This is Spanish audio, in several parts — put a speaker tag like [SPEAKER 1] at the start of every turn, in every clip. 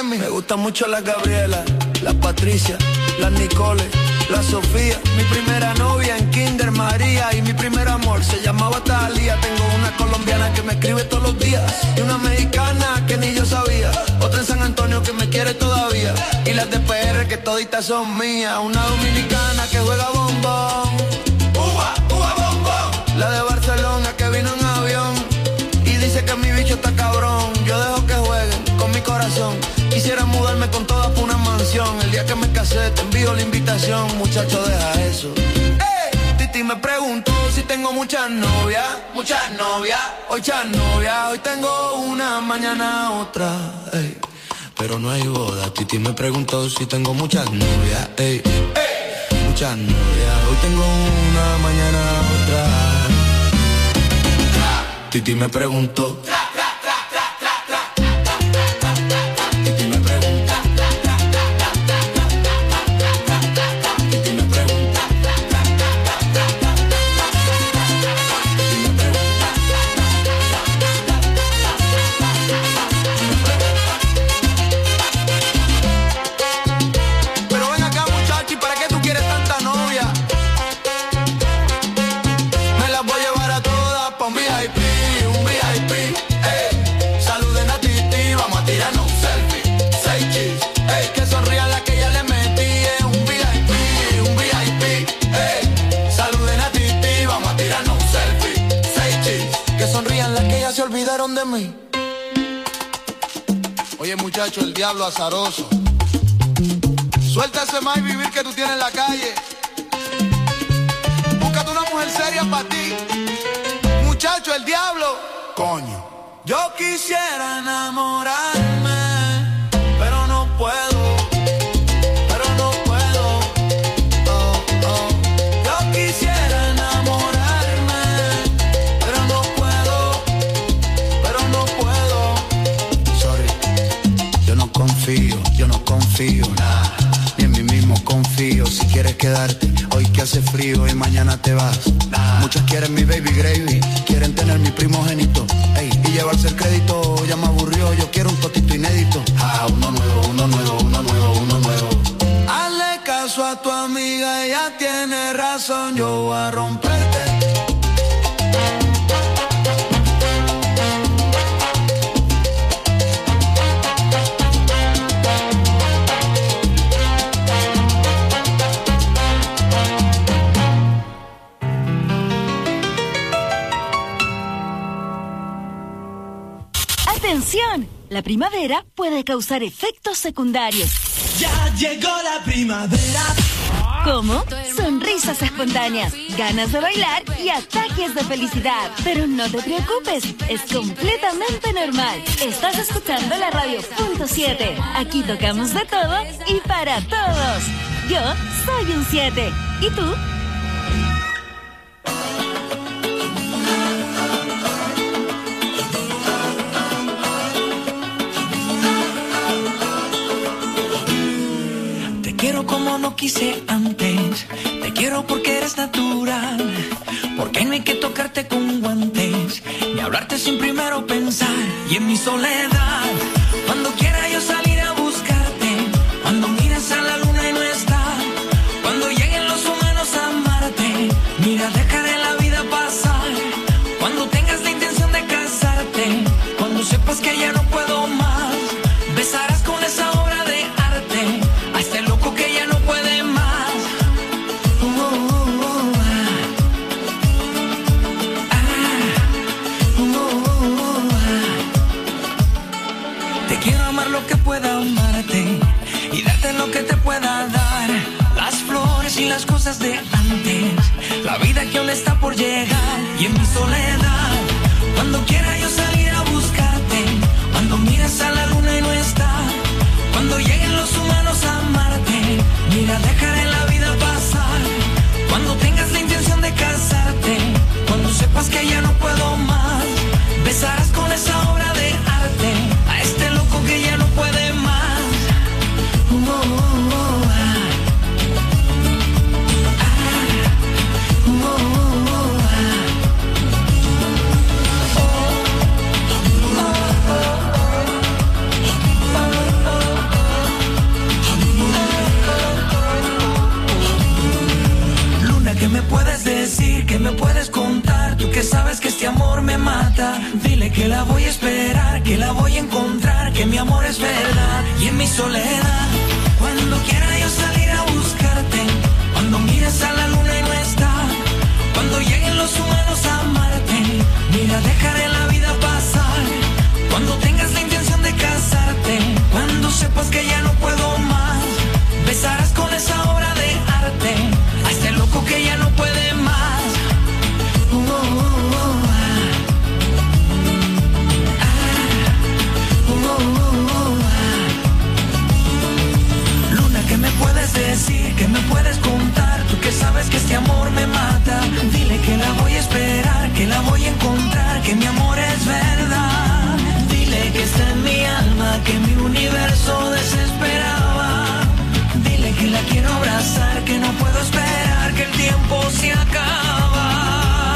[SPEAKER 1] de mí. Me gusta mucho la Gabriela, la Patricia, la Nicole, la Sofía. Mi primera novia en Kinder María. Y mi primer amor se llamaba Talía. Tengo una colombiana que me escribe todos los días. Y una mexicana que ni yo sabía. Otra en San Antonio que me quiere todavía. Y las de PR que toditas son mías. Una dominicana que juega bombón. Uva, uva, bombón. La de Barcelona que vino en avión. Y dice que mi bicho está cabrón. Yo dejo que jueguen con mi corazón. Quisiera mudarme con todas por una mansión. El día que me casé te envío la invitación. Muchacho, deja eso. Titi me preguntó si tengo muchas novias. Muchas novias, muchas novias. Hoy tengo una, mañana otra. Ey. Pero no hay boda. Titi me preguntó si tengo muchas novias. Ey. Ey. Muchas novias. Hoy tengo una, mañana otra. Titi me preguntó. De mí. Oye muchacho, el diablo azaroso. Suelta ese más y vivir que tú tienes en la calle. Búscate una mujer seria para ti. Muchacho, el diablo. Coño. Yo quisiera enamorarme, pero no puedo. Yo no confío, nah, ni en mí mismo confío. Si quieres quedarte, hoy que hace frío y mañana te vas, nah. Muchos quieren mi baby gravy, quieren tener mi primogénito, ey, y llevarse el crédito, ya me aburrió, yo quiero un totito inédito. Ah, uno nuevo, uno nuevo, uno nuevo, uno nuevo. Hazle caso a tu amiga, ella tiene razón, yo voy a romperte.
[SPEAKER 2] ¡Atención! La primavera puede causar efectos secundarios.
[SPEAKER 3] ¡Ya llegó la primavera!
[SPEAKER 2] ¿Cómo? Sonrisas espontáneas, ganas de bailar y ataques de felicidad. Pero no te preocupes, es completamente normal. Estás escuchando la radio .7. Aquí tocamos de todo y para todos. Yo soy un 7. ¿Y tú?
[SPEAKER 3] Quiero como no quise antes, te quiero porque eres natural, porque no hay que tocarte con guantes, ni hablarte sin primero pensar. Y en mi soledad, cuando quiera yo salir a buscarte, cuando mires a la luna y no está, cuando lleguen los humanos a amarte, mira, dejaré la vida pasar, cuando tengas la intención de casarte, cuando sepas que ya no puedo más, besarás con esa obra de arte a este loco que ya no puede más. Te quiero amar lo que pueda amarte y darte lo que te pueda dar, las flores y las cosas de antes, la vida que aún está por llegar. Y en mi soledad, cuando quiera yo salir a buscarte, cuando mires a la luna y no está, cuando lleguen los humanos a amarte, mira, dejaré la vida pasar, cuando tengas la intención de casarte, cuando sepas que ya no puedo más, besarás con esa obra de arte a este loco que ya no puede más. puedes decir, que me puedes contar, tú que sabes que este amor me mata. Dile que la voy a esperar, que la voy a encontrar, que mi amor es verdad. Y en mi soledad, cuando quiera yo salir a buscarte, cuando mires a la luna y no está, cuando lleguen los humanos a amarte, mira, dejaré la vida pasar. Cuando tengas la intención de casarte, cuando sepas que ya no puedo más, besarás con esa obra de arte a este loco que ya no puede más. Luna, ¿qué me puedes decir? ¿Qué me puedes contar? Tú que sabes que este amor me mata. Dile que la voy a esperar, que la voy a encontrar, que mi amor es verdad. Dile que está en mi alma, que mi universo desesperaba. Dile que la quiero abrazar, que no puedo esperar, que el tiempo se acaba.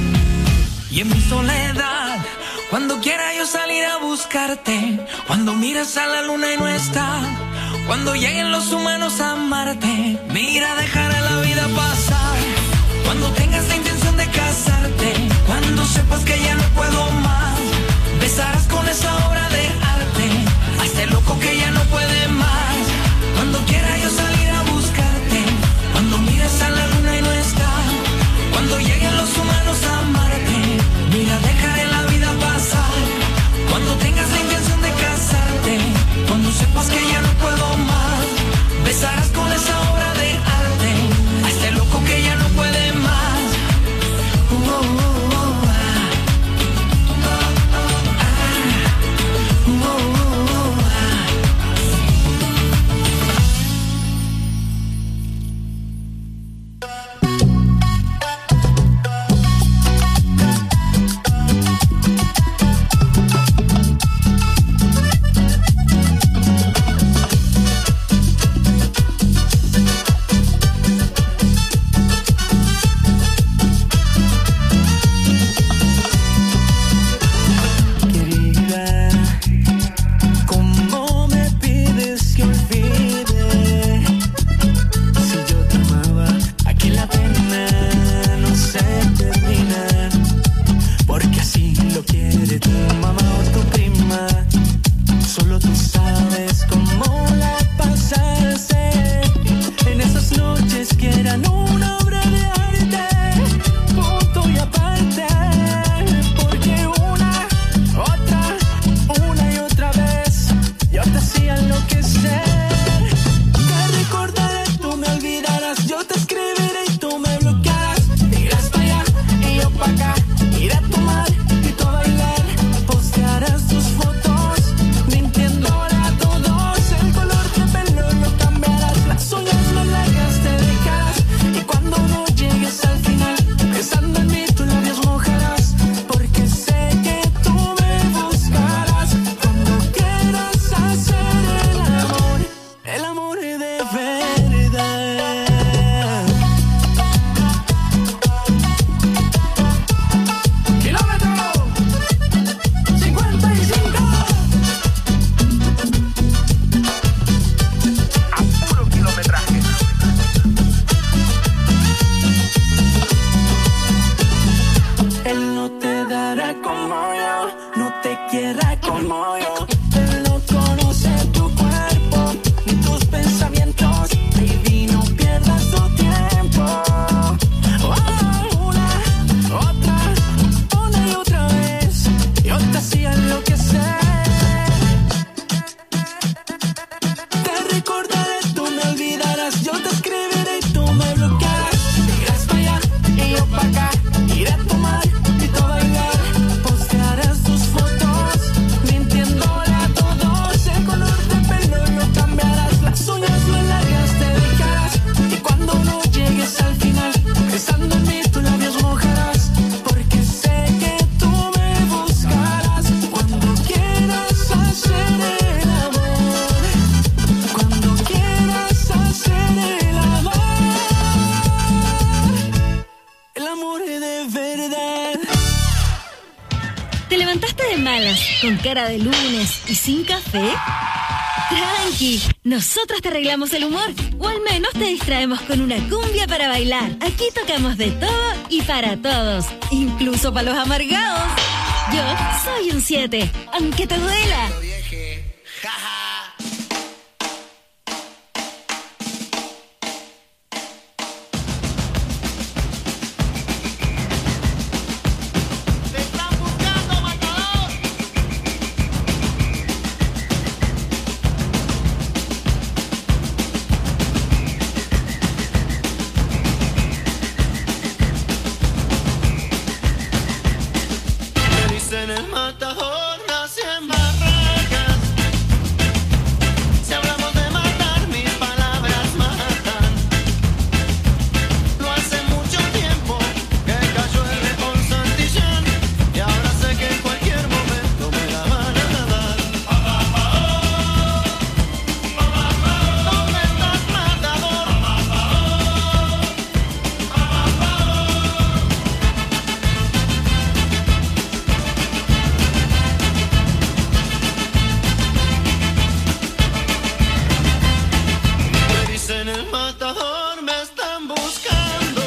[SPEAKER 3] Y en mi soledad, cuando quiera yo salir a buscarte, cuando miras a la luna y no está, cuando lleguen los humanos a amarte, mira, dejará la vida pasar. Cuando tengas la intención de casarte, cuando sepas que ya no puedo más, besarás con esa obra de arte a este loco que ya no puede más. Cuando quiera yo salir a buscarte, cuando mires a la luna y no está, cuando lleguen los humanos a amarte, mira, dejaré la vida pasar. Cuando tengas la intención de casarte, cuando sepas que ya no puedo más, besarás con esa obra de arte a este loco que ya no puede más.
[SPEAKER 2] ¿Te levantaste de malas, con cara de lunes y sin café? Tranqui, nosotros te arreglamos el humor, o al menos te distraemos con una cumbia para bailar. Aquí tocamos de todo y para todos, incluso para los amargados. Yo soy un 7, aunque te duela.
[SPEAKER 1] En el matador nací en barracas. Si hablamos de matar, mis palabras matan. No hace mucho tiempo que cayó el león Santillán, y ahora sé que en cualquier momento me la van a dar. ¿Dónde estás, matador? En el matador me están buscando.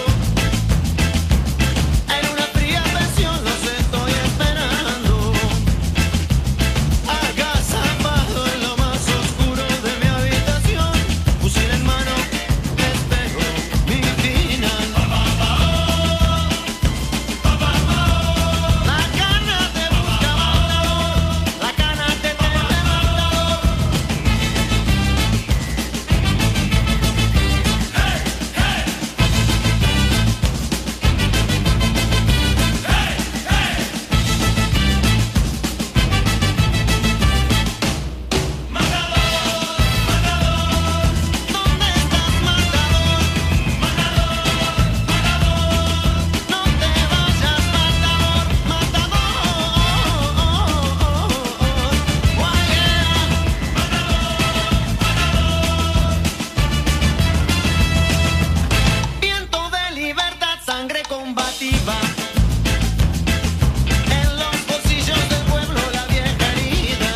[SPEAKER 1] En una fría pensión los estoy esperando. Agazapado en lo más oscuro de mi habitación, fusil en mano, espero mi final. La cana te busca, matador. La cana te teme, matador. ¿Dónde estás, matador? No te vayas, matador, Viento de libertad, sangre combativa. En los bolsillos del pueblo la vieja herida.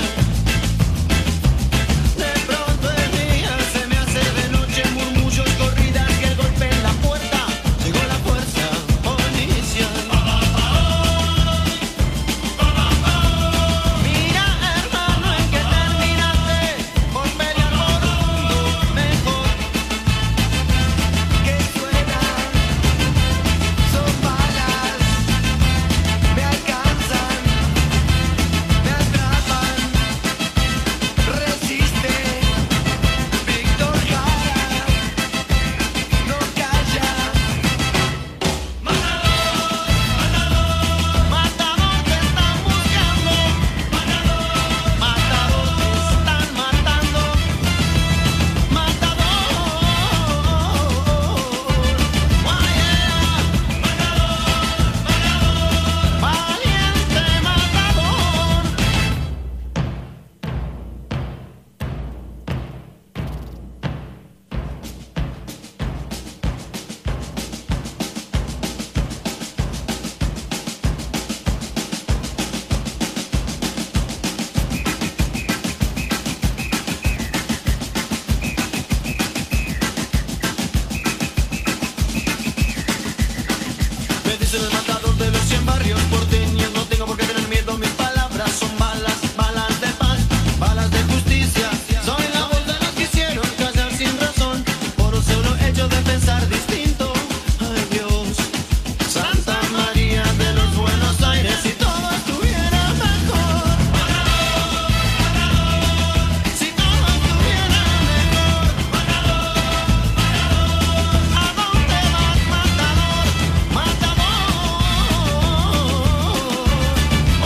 [SPEAKER 1] De pronto el día se me hace de noche, murmullos, corridas y el golpe en la puerta. Llegó la fuerza policial. Mira, hermano, en que terminaste por pelear por un mundo mejor. Que suena, son balas, me alcanzan, me atrapan. Resiste, Víctor Jara, no calla. Matador, matador, te están buscando. Matador, te están matando. Matador, valiente matador. Me dicen el matador de los 100 barrios porteños. No tengo por qué tener miedo, mis palabras son balas, balas de paz, balas de justicia. Soy la voz de los que hicieron callar sin razón, por un solo hecho de pensar distinto. Ay Dios, Santa María de los Buenos Aires, si todo estuviera mejor. Si todo estuviera mejor. ¿A dónde vas, matador? Matador.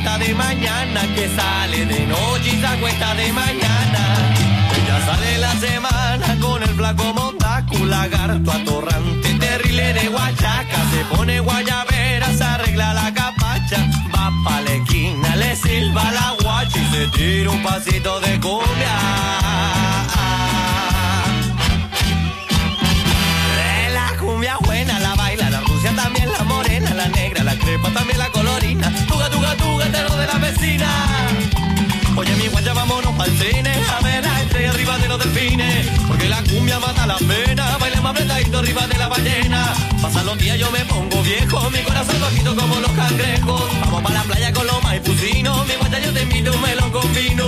[SPEAKER 4] acuesta de mañana, que sale de noche y se acuesta de mañana. Ella sale la semana con el flaco Mondacu, lagarto atorrante, terrible de Huachaca. Se pone guayabera, se arregla la capacha, va pa' la esquina, le silba la guacha y se tira un pasito de cumbia. La cumbia buena la baila, la rusia también, la morena, la negra, la crepa también, la colorina. Tuga, tuga, tuga, terror de la vecina. Oye, mi guacha, vámonos pa'l cine a ver la estrella arriba de los delfines, porque la cumbia mata la pena, bailemos apretadito arriba de la ballena. Pasan los días, yo me pongo viejo, mi corazón bajito como los cangrejos. Vamos pa' la playa con los maipucinos, mi guacha, yo te invito un melón con vino.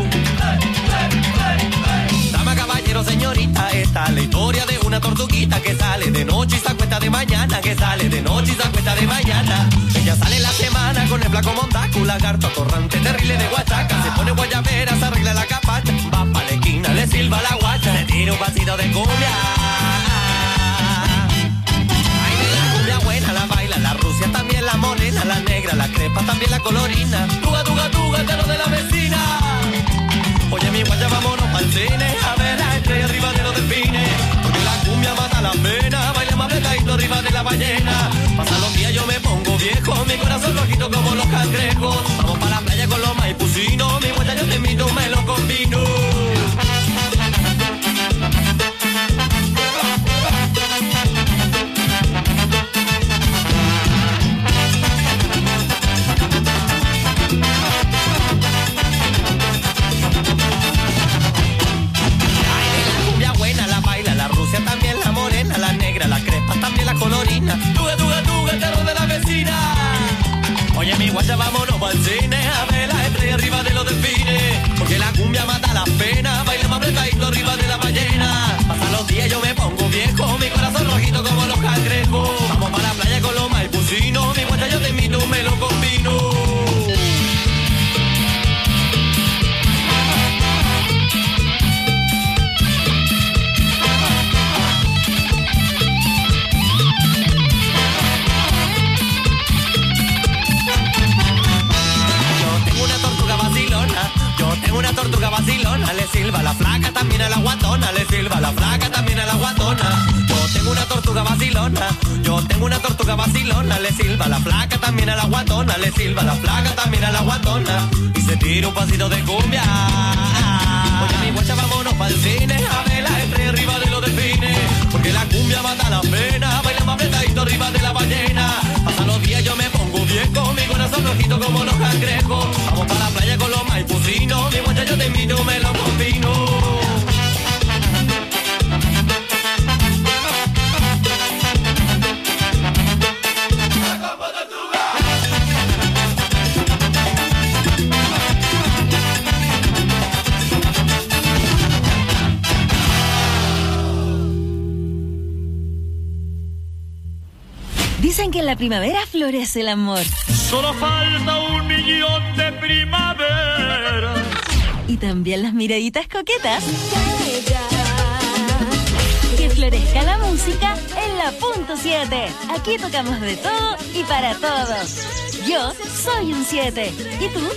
[SPEAKER 4] Dama, caballero, señorita, esta es la historia de una tortuguita que sale de noche y se acuesta de mañana, que sale de noche y se acuesta de mañana. Ella sale la semana con el flaco Mondacu, lagarto atorrante, terrible de Huachaca. Se pone guayabera, se arregla la capacha, va pa' la esquina, le silba la guacha, le tira un pasito de cumbia. Ay, de la cumbia buena la baila, la rusia también, la morena, la negra, la crepa también, la colorina. Tuga, tuga, tuga, el terror de la vecina. Oye, mi guacha, vámonos pa'l cine a ver la estrella arriba de los delfines, porque la cumbia mata la pena, bailemos apretadito arriba de la ballena. Pasan los días, yo me pongo viejo, mi corazón rojito como los cangrejos. Vamos pa' la playa con los maipucinos, mi guacha, yo te invito un melón con vino. También la morena, la negra, la crepa, también la colorina. Tuga, tuga, tuga, el terror de la vecina. Oye, mi guacha, vámonos pa'l cine a ver la estrella arriba de los delfines, porque la cumbia mata las penas, bailemos apretadito arriba de la ballena. Pasan los días, yo me pongo viejo, mi corazón rojito como los cangrejos. Vamos pa' la playa con los maipucinos, mi guacha, yo te invito un melón con vino. Una tortuga vacilona, le silba la flaca también a la guatona, le silba la flaca también a la guatona. Yo tengo una tortuga vacilona, yo tengo una tortuga vacilona, le silba la flaca también a la guatona, le silba la flaca también a la guatona, y se tira un pasito de cumbia. Oye, mi guacha, vámonos pa'l cine a ver la estrella arriba de los delfines, porque la cumbia mata la pena, bailamos apretadito arriba de la ballena. Pasan los días, yo me pongo viejo, mi corazón rojito como los cangrejos. Vamos pa' la playa con los maipucinos, mi guacha, yo te invito un melón con vino.
[SPEAKER 2] Dicen que en la primavera florece el amor.
[SPEAKER 5] Solo falta 1.000.000 de primavera.
[SPEAKER 2] Y también las miraditas coquetas. Que florezca la música en la punto 7. Aquí tocamos de todo y para todos. Yo soy un 7. ¿Y tú?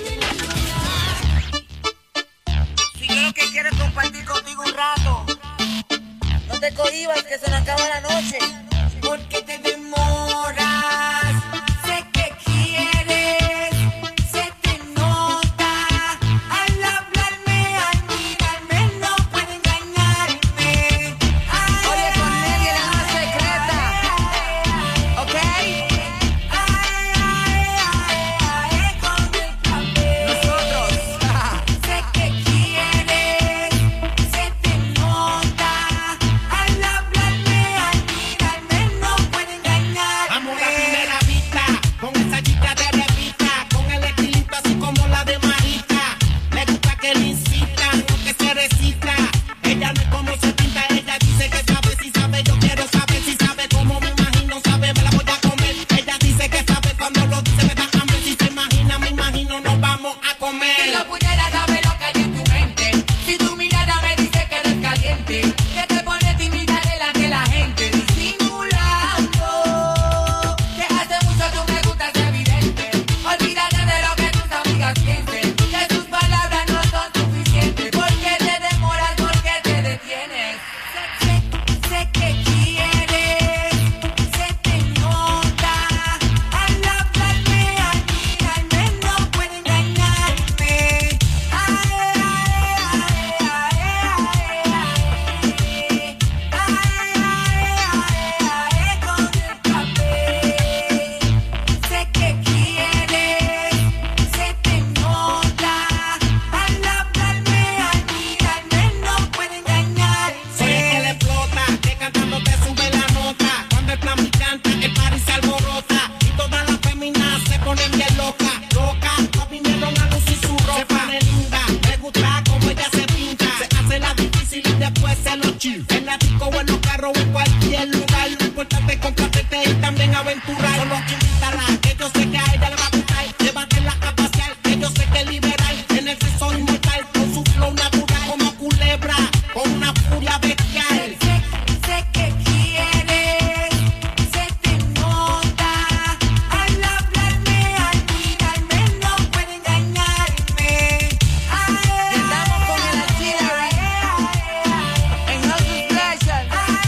[SPEAKER 6] Si yo lo que quiero es compartir contigo un rato. No te cohibas que se nos acaba la noche. Porque te demoras. Sé que quieres. Se te nota. Al hablarme, al mirarme, no puede engañarme. Oye, con Nelly la más secreta. ¿Ok? Con el café. Nosotros. Sé que quieres. Se te nota. Al hablarme, al mirarme.
[SPEAKER 7] disco o en los carros o en cualquier lugar. Lo importante es complacerse y también aventurar. Solo invítala, que yo sé que a ella le va a gustar. Llévatela a pasear, que yo sé que es liberal. En el sexo inmortal, con su flow natural. Como culebra, con una furia bestial.
[SPEAKER 6] Sé que quieres, se te nota. Al hablarme, al mirarme, no puede engañarme.
[SPEAKER 8] Estamos con el Artillery en House Special,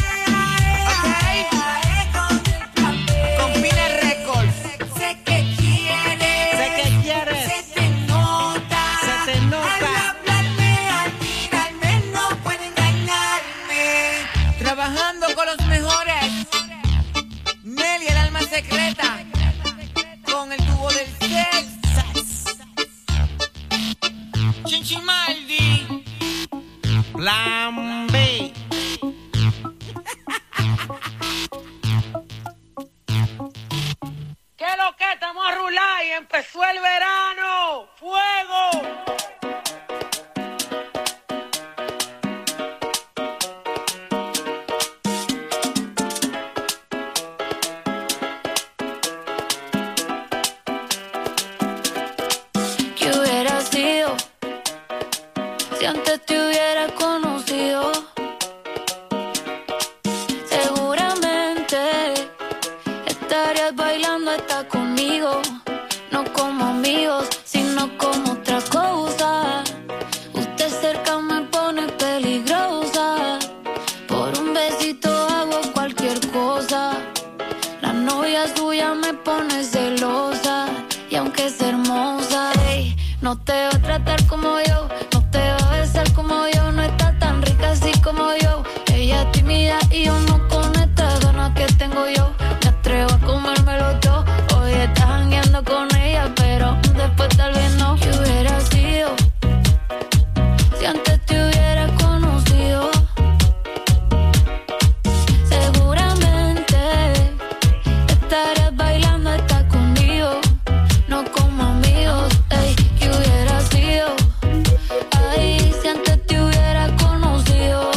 [SPEAKER 8] con Pina Records.
[SPEAKER 6] Sé que quieres,
[SPEAKER 8] Sé que quieres,
[SPEAKER 6] se te nota.
[SPEAKER 8] se te nota.
[SPEAKER 6] Al hablarme, al mirarme, no puede engañarme.
[SPEAKER 8] Trabajando con los mejores. Nelly, el alma secreta, con el tubo del sex. Chinchimaldi, Plan B. ¿Qué lo que? Estamos a rular y empezó el verano. ¡Fuego!
[SPEAKER 9] ¿Qué hubiera sido si antes te hubiera conocido? Seguramente estarías bailando hasta conmigo, no como amigos, sino como otra cosa. Usted cerca me pone peligrosa, por un besito hago cualquier cosa. La novia suya me pone celosa, y aunque es hermosa, ey, no te va a tratar como yo, no te va a besar como yo, no está tan rica así como yo. Ella es tímida y yo no con estas ganas que tengo yo. Me atrevo a comérmelo todo. Hoy estás jangueando con ella, pero después tal vez no. ¿Qué hubiera sido si antes te hubiera conocido? Seguramente estarías bailando hasta conmigo, no como amigos. Ey, ¿qué hubiera sido? Ay, si antes te hubiera conocido.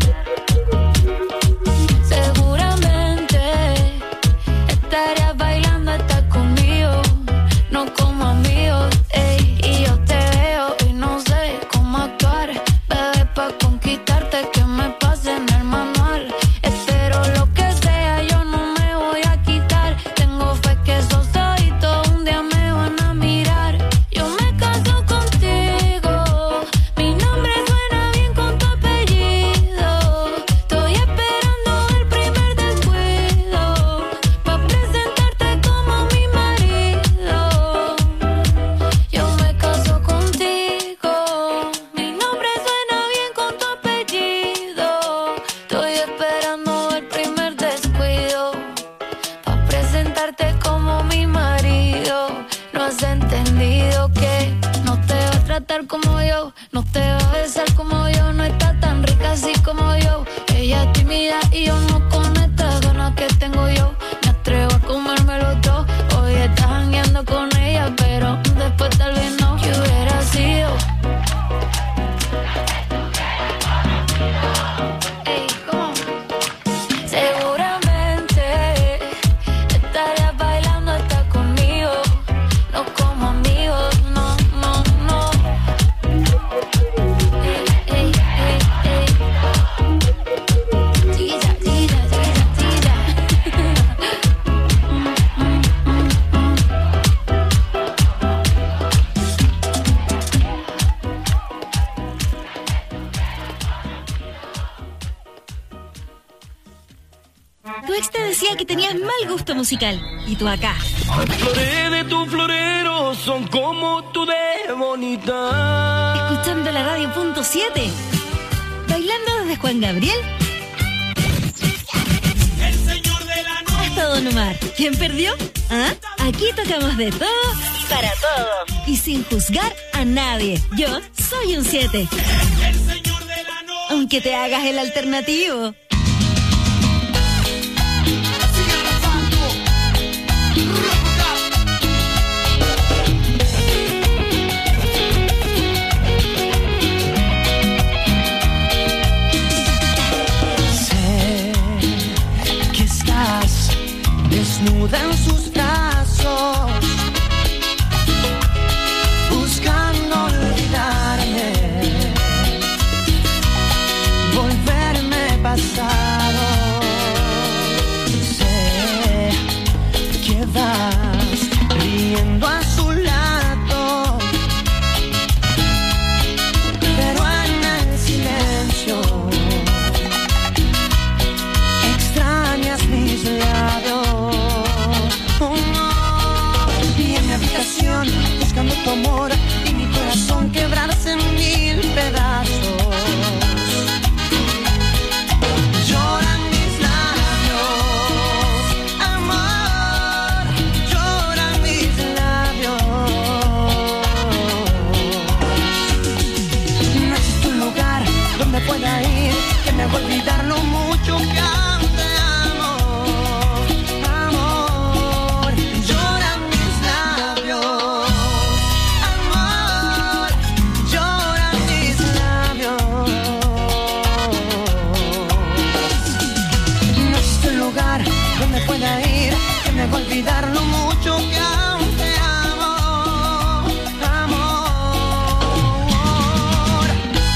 [SPEAKER 9] Seguramente estarías bailando hasta conmigo, no como amigos. Ey, y yo te veo y no sé cómo actuar, bebé, pa' conquistarte que me pase en el manual. Espero lo que sea, yo no me voy a quitar. Tengo fe que esos ojitos un día me van a mirar. Yo me caso contigo, mi nombre suena bien con tu apellido. Estoy esperando el primer descuido, pa' presentarte como mi marido. Yo me caso contigo, mi nombre suena bien con tu apellido. Estoy esperando el primer descuido, pa' presentarte como mi marido. No has entendido que no te va a tratar como yo, no te va a besar como yo, no está tan rica así como yo. Ella es tímida y yo no con estas ganas que tengo yo. Me atrevo a comérmelo todo. Hoy estás jangueando con ella, pero después tal vez no. ¿Qué hubiera sido? Ey, ¿cómo? Seguramente estarías bailando hasta conmigo, no como amigos, no, no, no. Ey, ey, ey, ey. Tira, tira, tira, tira.
[SPEAKER 2] Tu ex te decía que tenías mal gusto musical, y tú acá,
[SPEAKER 4] Las flores de tu florero son como tú de bonita.
[SPEAKER 2] escuchando la radio punto 7, bailando desde Juan Gabriel hasta Don Omar. ¿Quién perdió? ¿Ah? Aquí tocamos de todo y para todos, y sin juzgar a nadie. Yo soy un 7, aunque te hagas el alternativo.
[SPEAKER 10] desnuda en sus brazos, buscando olvidarme, volverme pasado. Sé que vas riendo a su lado, pero en el silencio extrañas mis labios. Oh, no. Y en mi habitación buscando tu amor y mi corazón quebrarse en 1000 pedazos. Lloran mis labios, amor, lloran mis labios. No existe un lugar donde pueda ir que me haga olvidar lo mucho que aún te amo. Amor, lloran mis labios, amor, lloran mis labios. No existe un lugar donde pueda ir que me haga olvidar lo mucho que aún te amo. Amor.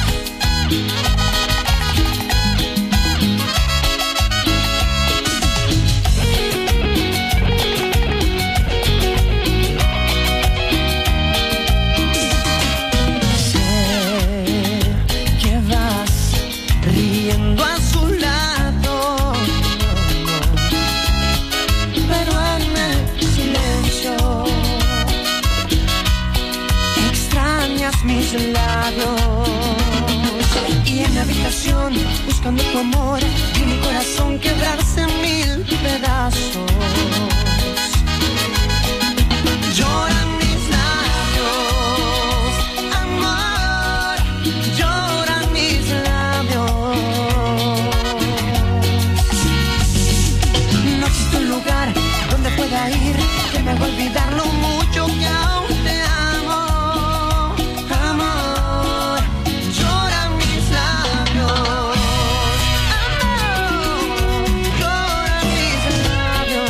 [SPEAKER 10] Sé que vas riendo a su lado, pero en el silencio extrañas mis labios. Y en mi habitación buscando tu amor y mi corazón quebrarse en 1000 pedazos. Lloran mis labios, amor, lloran mis labios. No existe un lugar donde pueda ir que me haga olvidar lo mucho que aún te amo. Amor, lloran mis labios, amor, lloran mis labios.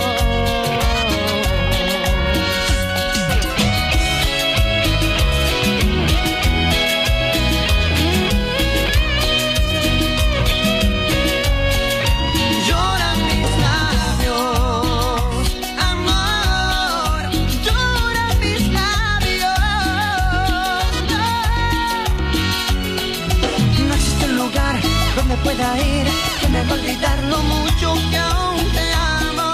[SPEAKER 10] Lloran mis labios, amor, lloran mis labios. No existe un lugar donde pueda ir que me haga olvidar lo mucho que aún te amo.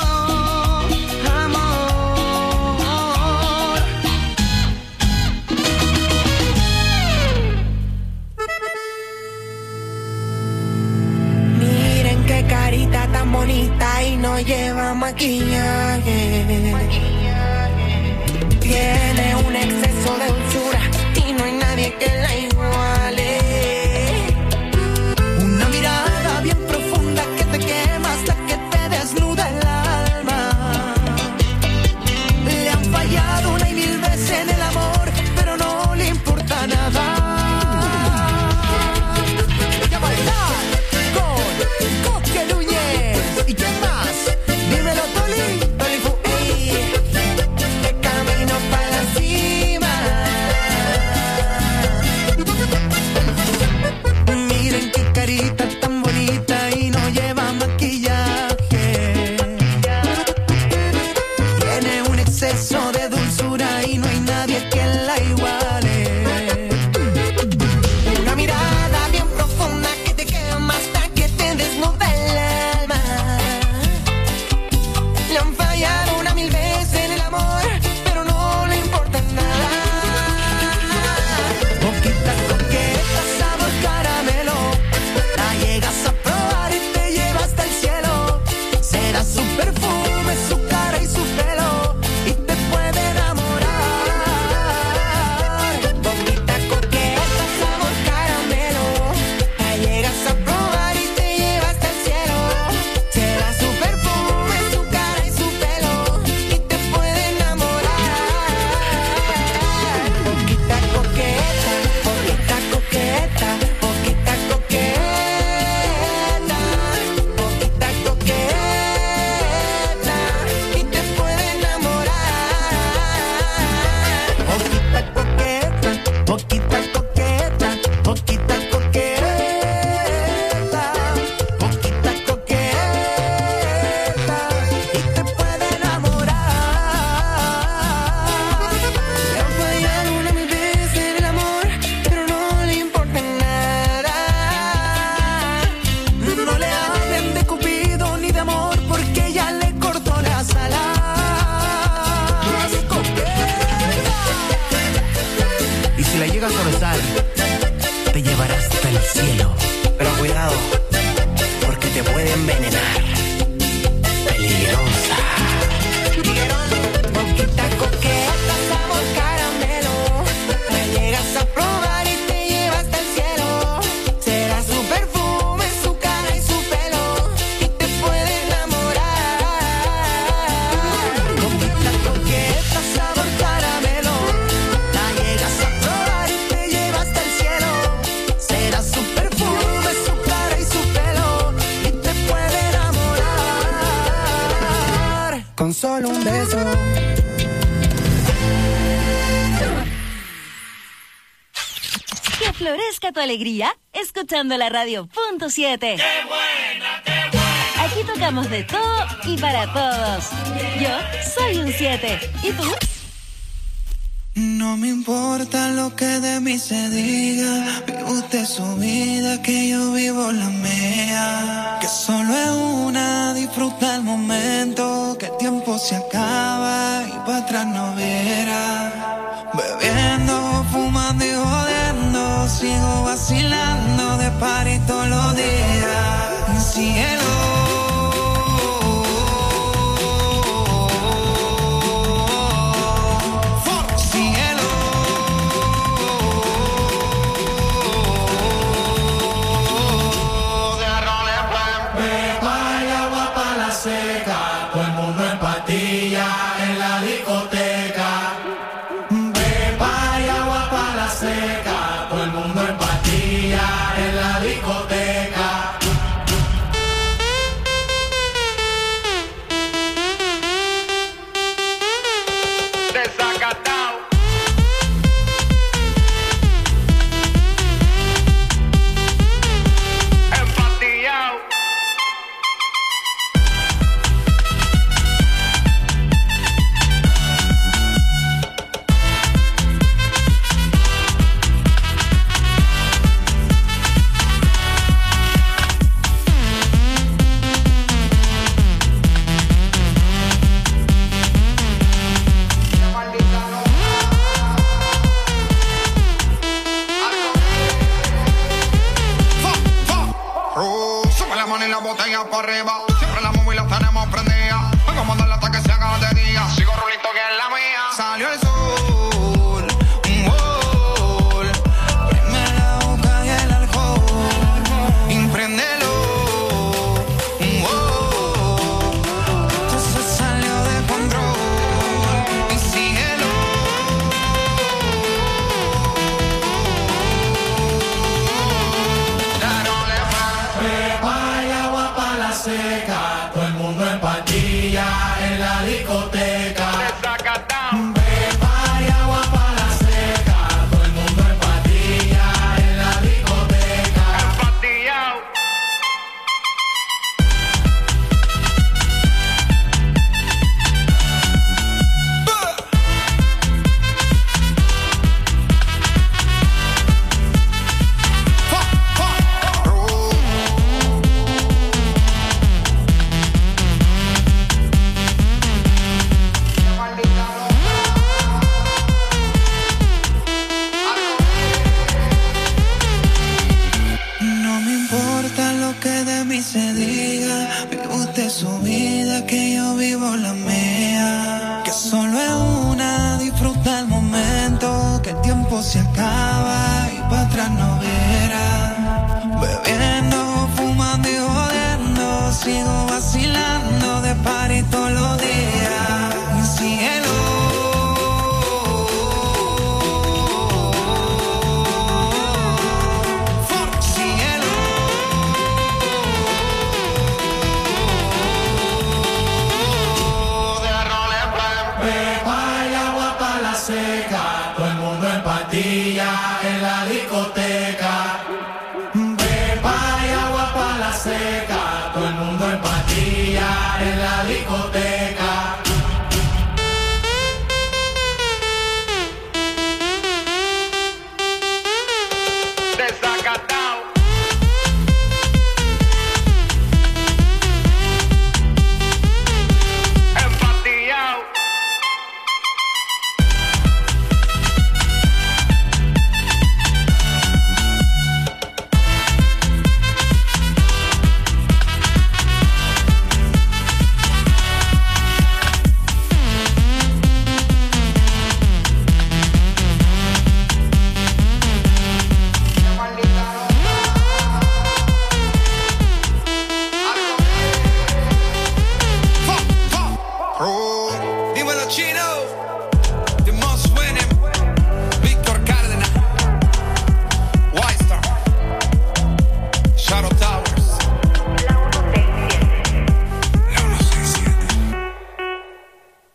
[SPEAKER 10] Amor.
[SPEAKER 11] Miren qué carita tan bonita y no lleva maquillaje. Tiene un exceso de dulzura y no hay nadie que la iguale. Una mirada bien profunda que te quema hasta que te desnuda el alma. Le han fallado 1,000 veces en el amor, pero no le importa nada. Y a bailar con Coque Núñez. ¿Y quién más? Dímelo, Toli. Toli Fu, ey. De camino para la cima.
[SPEAKER 12] cuidado, porque te puede envenenar. Peligrosa.
[SPEAKER 10] Boquita coqueta, sabor caramelo. La llegas a probar y te lleva hasta el cielo. Será su perfume, su cara y su pelo, y te puede enamorar. Boquita coqueta, sabor caramelo. La llegas a probar y te lleva hasta el cielo. Será su perfume, su cara y su pelo, y te puede enamorar. Con solo un beso.
[SPEAKER 2] Que florezca tu alegría escuchando la radio.7. ¡Qué buena, qué buena! Aquí tocamos de todo y para todos. Yo soy un 7. ¿Y tú?
[SPEAKER 3] No me importa lo que de mí se diga, vive usted su vida, que yo vivo la mía. Que solo es una, disfruta el momento, que el tiempo se acaba y para atrás no verá. Bebiendo, fumando y jodiendo, sigo vacilando de party todos los días. Cielo.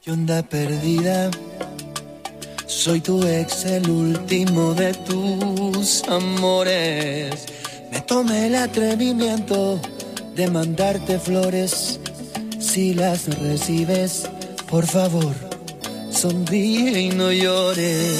[SPEAKER 1] ¿Qué onda perdida? Soy tu ex, el último de tus amores. Me tomé el atrevimiento de mandarte flores. Si las recibes, por favor, sonríe y no llores.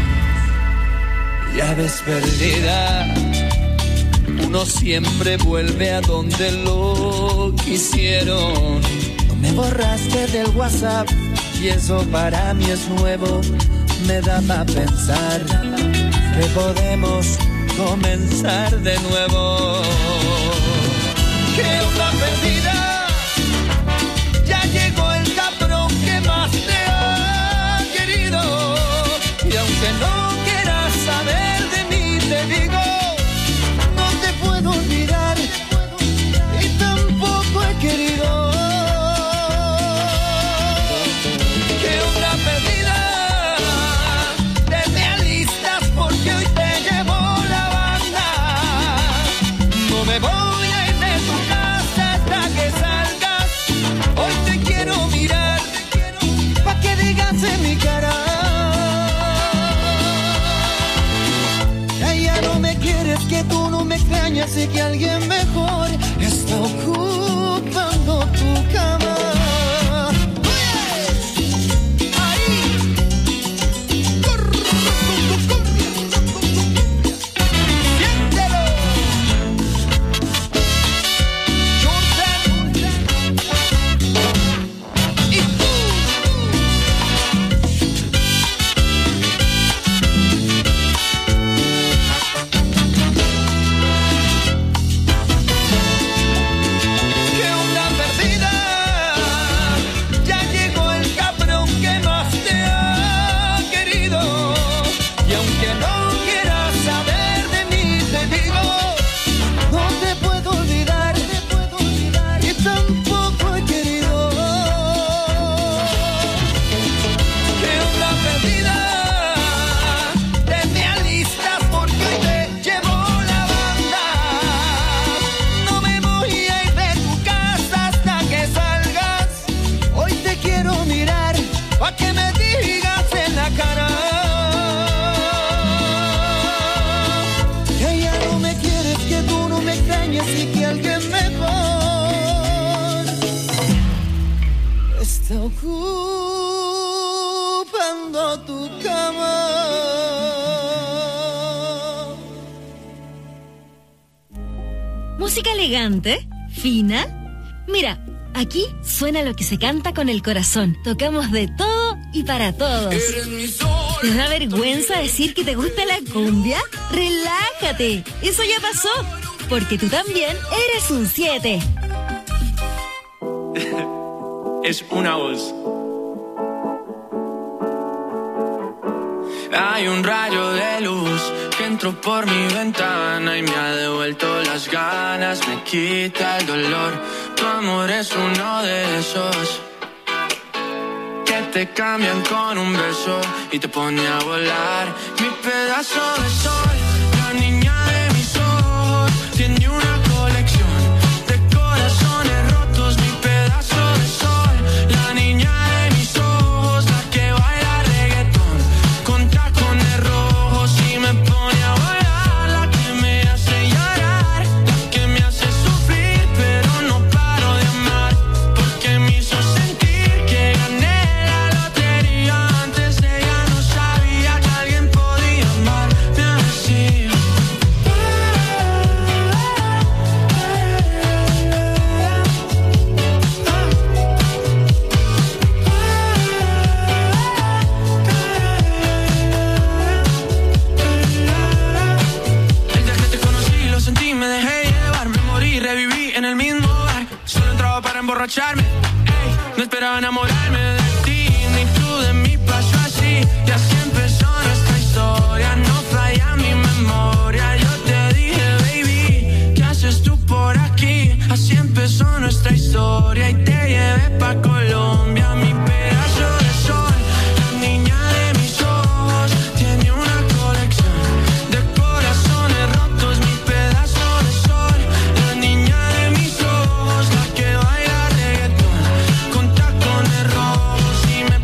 [SPEAKER 1] Ya ves perdida, uno siempre vuelve a donde lo quisieron. No me borraste del WhatsApp y eso para mí es nuevo. Me da pa' pensar que podemos comenzar de nuevo. ¿Qué onda perdida? Ya llegó el cabrón que más te ha querido. Y aunque no quieras saber de mí, te digo, no te puedo olvidar y tampoco he querido. ¿Qué onda perdida? Te alistas porque hoy te llevo la banda. No me voy a ir de tu casa hasta que salgas. Hoy te quiero mirar pa' que digas en mi cara. Ya no me quieres, que tú no me extrañas y que alguien mejor está ocupando tu cama. Ocupando tu cama.
[SPEAKER 2] Música elegante, fina. Mira, aquí suena lo que se canta con el corazón. Tocamos de todo y para todos. ¿Te da vergüenza decir que te gusta la cumbia? Relájate, eso ya pasó, porque tú también eres un 7.
[SPEAKER 13] Es una voz. Hay un rayo de luz que entró por mi ventana y me ha devuelto las ganas, me quita el dolor. Tu amor es uno de esos que te cambian con un beso y te pone a volar. Mi pedazo de sol, la niña de mis ojos, tiene una colección de corazones rotos. Mi pedazo de sol, la niña de mis ojos, la que baila reggaetón con tacones rojos y me pone a volar. La que me hace llorar, la que me hace sufrir, pero no paro de amar, porque me hizo sentir que gané la lotería. Antes de ella no sabía que alguien podía amarme así. El día que te conocí lo sentí, me dejé llevar, me morí, reviví en el mismo bar. Solo entraba para emborracharme, ey, no esperaba enamorarme de ti, ni tú de mí, pasó así. Y así empezó nuestra historia, no falla mi memoria. Yo te dije, baby, ¿qué haces tú por aquí? Así empezó nuestra historia y te llevé pa' Colombia. Mi pedazo de sol, la niña de mis ojos, tiene una colección de corazones rotos. Mi pedazo de sol, la niña de mis ojos, la que baila reggaetón con tacones rojos y me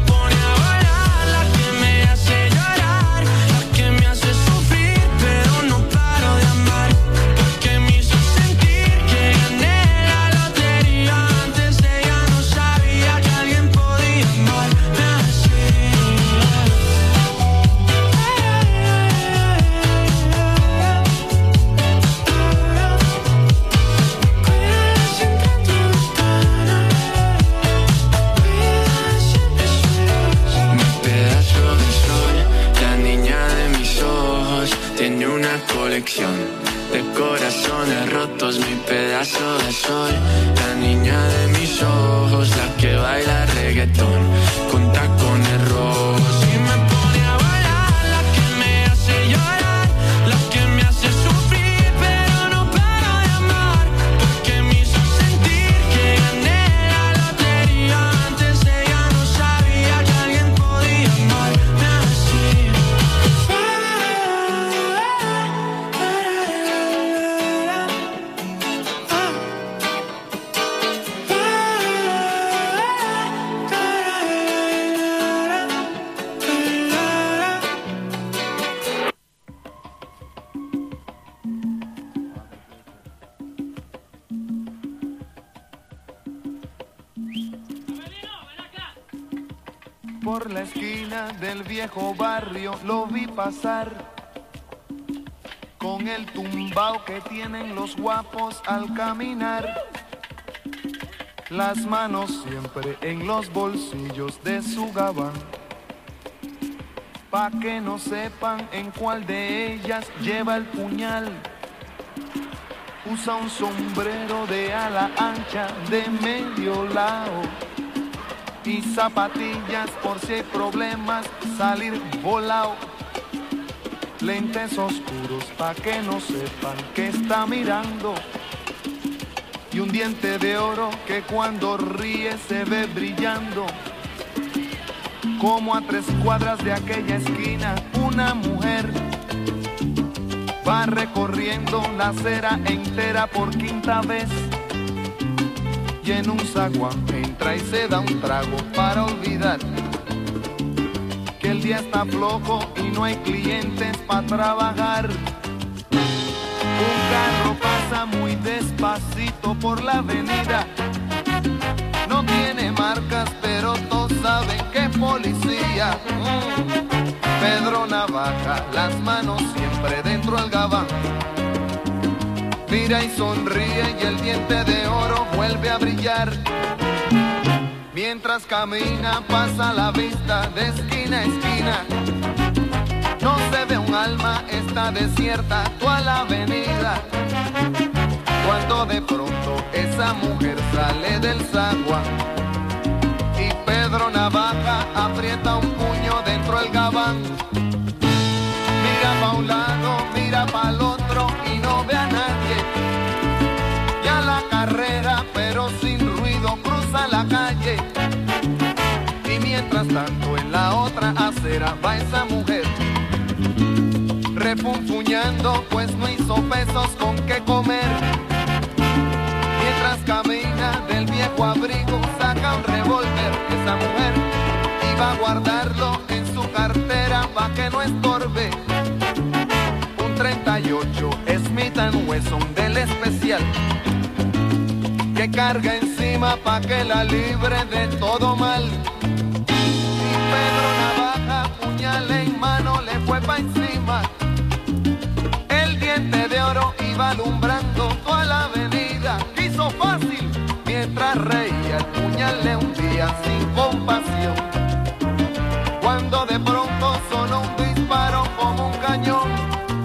[SPEAKER 13] colección de corazones rotos, mi pedazo de sol. La niña de mis ojos, la que baila reggaetón con tacones rojos. Y me pone a bailar, la que me hace llorar, la que me hace sufrir, pero no paro de amar, porque me hizo sentir que gané la lotería. Antes ella no sabía que alguien podía amarme así.
[SPEAKER 1] Por la esquina del viejo barrio lo vi pasar, con el tumbao que tienen los guapos al caminar, las manos siempre en los bolsillos de su gabán, pa' que no sepan en cuál de ellas lleva el puñal. Usa un sombrero de ala ancha de medio lado y zapatillas por si hay problemas, salir volado. Lentes oscuros pa' que no sepan que está mirando, y un diente de oro que cuando ríe se ve brillando. Como a 3 cuadras de aquella esquina, una mujer va recorriendo la acera entera por 5ª vez, y en un zaguán entra y se da un trago para olvidar que el día está flojo y no hay clientes para trabajar. Un carro pasa muy despacito por la avenida, no tiene marcas pero todos saben que es policía. Pedro Navaja, las manos siempre dentro del gabán, mira y sonríe y el diente de oro vuelve a brillar. Mientras camina pasa la vista de esquina a esquina, no se ve un alma, está desierta toda la avenida. Cuando de pronto esa mujer sale del zaguán y Pedro Navaja aprieta un puño dentro del gabán. Mira pa' un lado, mira pa' el otro y no ve a nadie. Ya la carrera, pero sin ruido, cruza la calle. Y mientras tanto en la otra acera va esa mujer, refunfuñando pues no hizo pesos con qué comer. Mientras camina del viejo abrigo saca un revólver. Esa mujer iba a guardarlo en su cartera pa' que no estorbe. 38 Smith & Wesson del especial, que carga encima pa' que la libre de todo mal. Y Pedro Navaja, puñal en mano, le fue pa' encima. El diente de oro iba alumbrando toda la avenida. Quiso fácil, mientras reía, el puñal le hundía sin compasión. Cuando de pronto sonó un disparo como un cañón,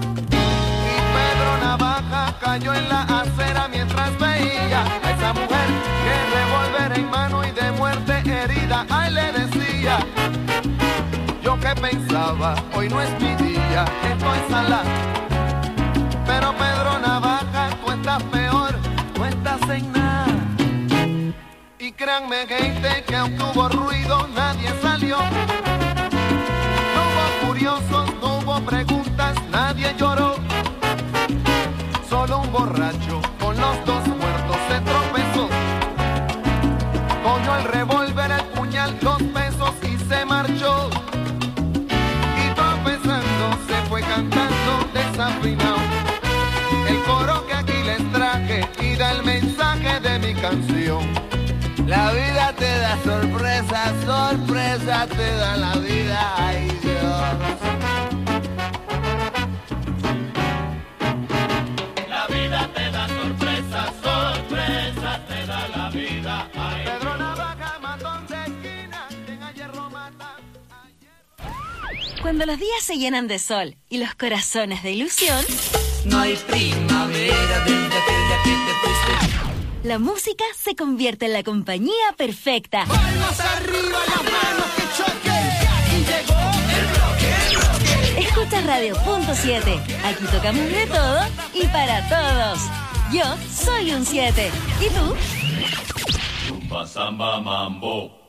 [SPEAKER 1] cayó en la acera mientras veía a esa mujer que revólver en mano y de muerte herida. Ay, le decía, yo que pensaba, hoy no es mi día, estoy salada. Pero Pedro Navaja, tú estás peor, tú estás en nada. Y créanme gente que aunque hubo ruido, nadie salió. No hubo curiosos, no hubo preguntas, nadie lloró. Solo un borracho con los 2 muertos se tropezó. Cogió el revólver, el puñal, 2 pesos y se marchó. Y tropezando se fue cantando desafinado el coro que aquí les traje y da el mensaje de mi canción. La vida te da sorpresa, sorpresa te da la vida, ay Dios.
[SPEAKER 2] Cuando los días se llenan de sol y los corazones de ilusión,
[SPEAKER 3] no hay primavera desde aquel día que te fuiste.
[SPEAKER 2] La música se convierte en la compañía perfecta.
[SPEAKER 1] ¡Palmas arriba, las manos que choquen! ¡Y llegó el bloque!
[SPEAKER 2] Escucha Radio Punto 7. Aquí tocamos de todo y para todos. Yo soy un 7. ¿Y tú?
[SPEAKER 5] Rumba, samba, mambo.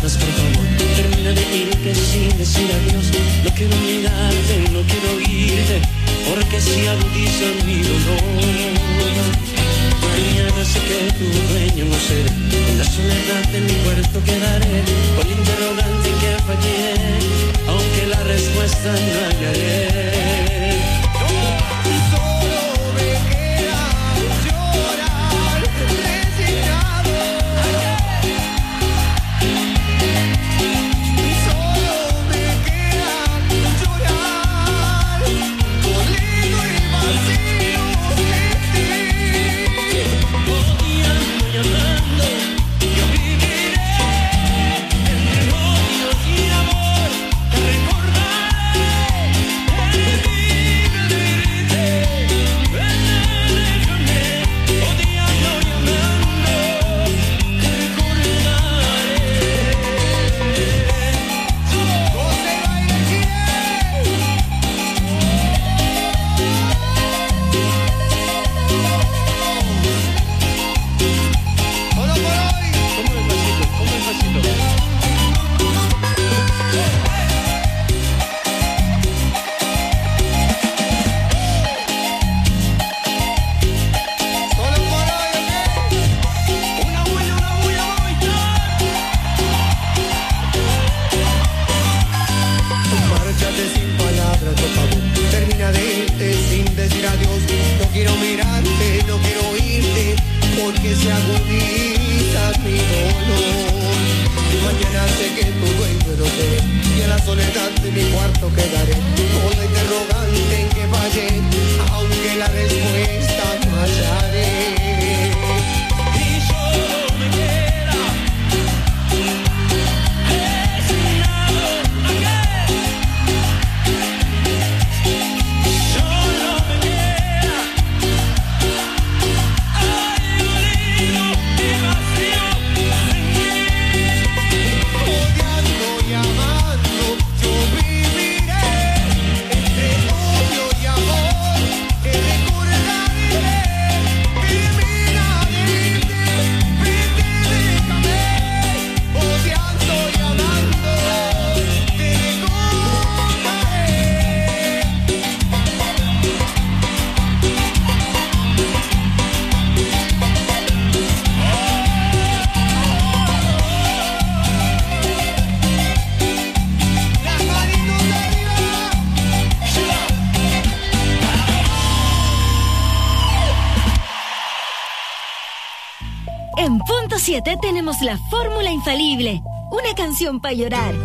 [SPEAKER 14] más, por favor, termina de irte sin decir adiós. No quiero mirarte, no quiero oírte, porque si agudiza mi dolor. Mañana sé que tu dueño no seré, en la soledad de mi cuarto quedaré, con el interrogante que fallé, aunque la respuesta no hallaré.
[SPEAKER 2] En punto 7 tenemos la fórmula infalible, una canción para llorar,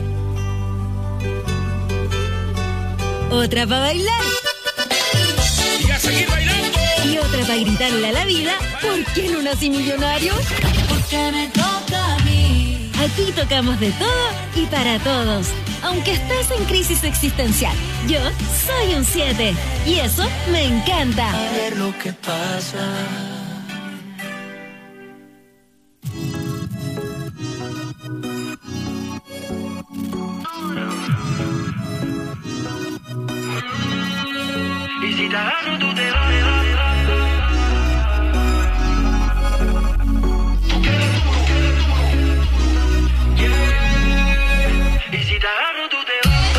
[SPEAKER 2] otra para bailar
[SPEAKER 15] y a seguir bailando,
[SPEAKER 2] y otra para gritarle a la vida: ¿por qué no nací millonario?
[SPEAKER 9] Porque me toca a mí.
[SPEAKER 2] Aquí tocamos de todo y para todos, aunque estés en crisis existencial. Yo soy un 7 y eso me encanta.
[SPEAKER 3] A ver lo que pasa.
[SPEAKER 14] Y si te agarro, tú te vas. Y si te agarro, tú te vas.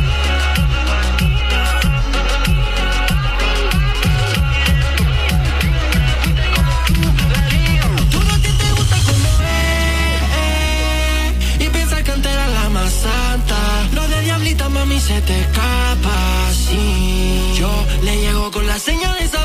[SPEAKER 14] Tú no que te gusta como es y piensas que antes era la más santa. Lo de diablita, mami, se te escapa. Sí, yo le llego con la señal de esa